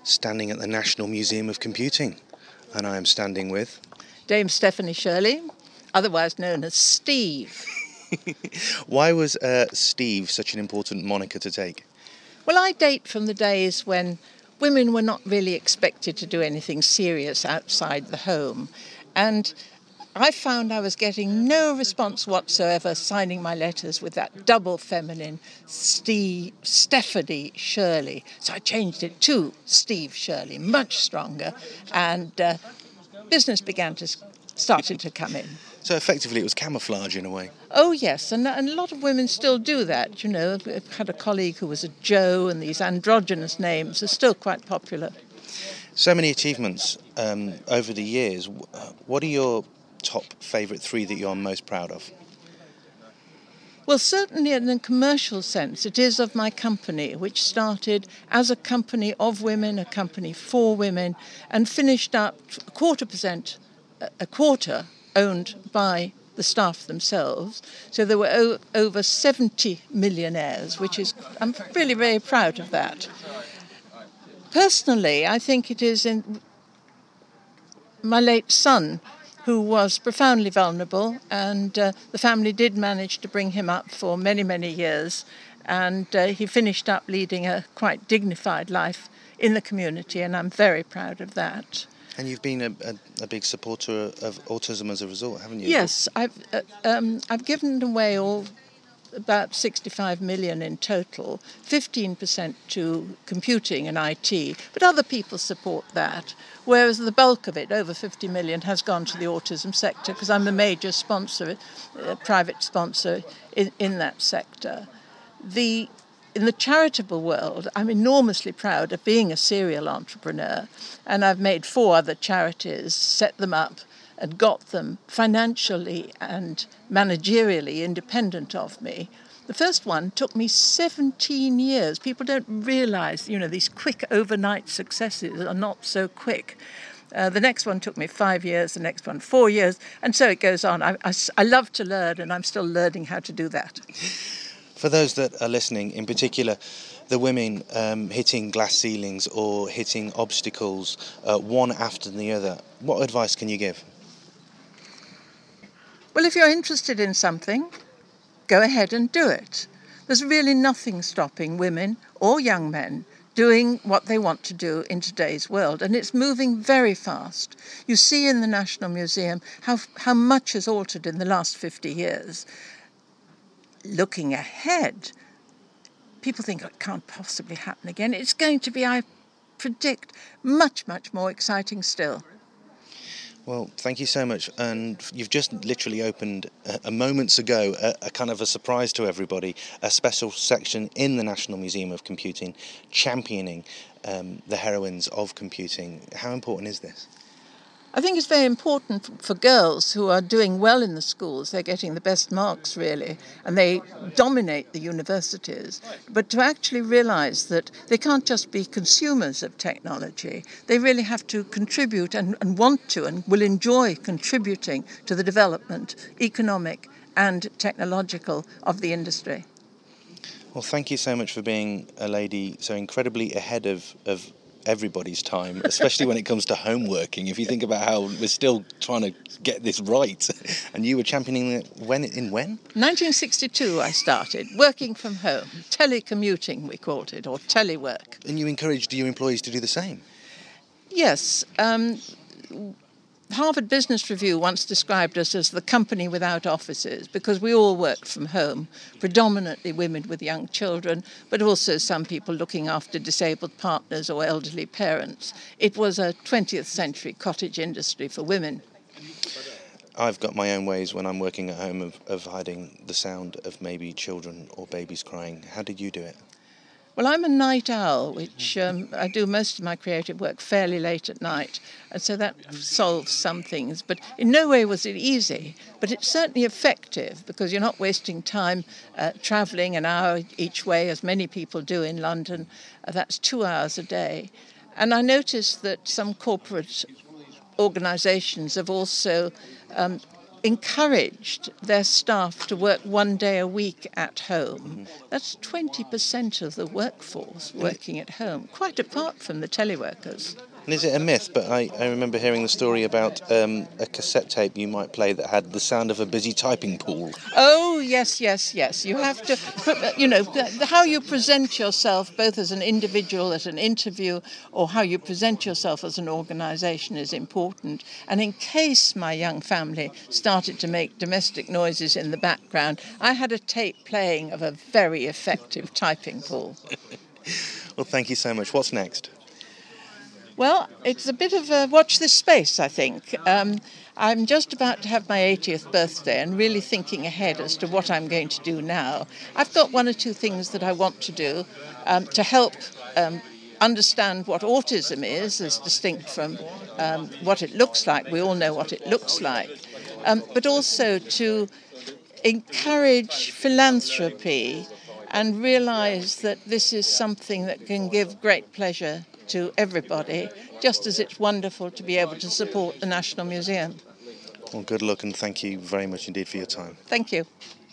standing at the National Museum of Computing, and I am standing with Dame Stephanie Shirley, otherwise known as Steve. Why was Steve such an important moniker to take? Well, I date from the days when women were not really expected to do anything serious outside the home, and I found I was getting no response whatsoever signing my letters with that double feminine Stephanie Shirley. So I changed it to Steve Shirley, much stronger, and business started to come in. So effectively it was camouflage in a way. Oh yes, and a lot of women still do that, you know. I've had a colleague who was a Jo, and these androgynous names are still quite popular. So many achievements over the years. What are your top favourite three that you're most proud of? Well, certainly in a commercial sense, it is of my company, which started as a company of women, a company for women, and finished up a quarter owned by the staff themselves. So there were over 70 millionaires, I'm really very proud of that. Personally, I think it is in my late son, who was profoundly vulnerable, and the family did manage to bring him up for many, many years, and he finished up leading a quite dignified life in the community, and I'm very proud of that. And you've been a big supporter of autism as a result, haven't you? Yes, I've given away about 65 million in total, 15% to computing and IT, but other people support that, whereas the bulk of it, over 50 million, has gone to the autism sector because I'm a major sponsor, private sponsor in that sector. In the charitable world, I'm enormously proud of being a serial entrepreneur, and I've made 4 other charities, set them up, and got them financially and managerially independent of me. The first one took me 17 years. People don't realise, these quick overnight successes are not so quick. The next one took me 5 years, the next one 4 years, and so it goes on. I love to learn, and I'm still learning how to do that. For those that are listening, in particular, the women hitting glass ceilings or hitting obstacles one after the other, what advice can you give? Well, if you're interested in something, go ahead and do it. There's really nothing stopping women or young men doing what they want to do in today's world, and it's moving very fast. You see in the National Museum how much has altered in the last 50 years. Looking ahead, people think it can't possibly happen again. It's going to be, I predict, much, much more exciting still. Well, thank you so much. And you've just literally opened, moments ago, a kind of a surprise to everybody, a special section in the National Museum of Computing championing the heroines of computing. How important is this? I think it's very important for girls who are doing well in the schools. They're getting the best marks, really, and they dominate the universities. But to actually realise that they can't just be consumers of technology, they really have to contribute and want to and will enjoy contributing to the development, economic and technological, of the industry. Well, thank you so much for being a lady so incredibly ahead of everybody's time, especially when it comes to homeworking. If you think about how we're still trying to get this right, and you were championing it when? 1962 I started, working from home, telecommuting we called it, or telework. And you encouraged your employees to do the same? Yes. Harvard Business Review once described us as the company without offices because we all worked from home, predominantly women with young children, but also some people looking after disabled partners or elderly parents. It was a 20th century cottage industry for women. I've got my own ways when I'm working at home of hiding the sound of maybe children or babies crying. How did you do it? Well, I'm a night owl, which I do most of my creative work fairly late at night, and so that solves some things. But in no way was it easy, but it's certainly effective because you're not wasting time travelling an hour each way, as many people do in London. That's 2 hours a day. And I noticed that some corporate organisations have also encouraged their staff to work 1 day a week at home. That's 20% of the workforce working at home, quite apart from the teleworkers. And is it a myth? But I remember hearing the story about a cassette tape you might play that had the sound of a busy typing pool. Oh, yes. You have to, how you present yourself, both as an individual at an interview or how you present yourself as an organisation is important. And in case my young family started to make domestic noises in the background, I had a tape playing of a very effective typing pool. Well, thank you so much. What's next? Well, it's a bit of a watch this space, I think. I'm just about to have my 80th birthday and really thinking ahead as to what I'm going to do now. I've got 1 or 2 things that I want to do to help understand what autism is, as distinct from what it looks like. We all know what it looks like. But also to encourage philanthropy and realise that this is something that can give great pleasure to everybody, just as it's wonderful to be able to support the National Museum. Well, good luck and thank you very much indeed for your time. Thank you.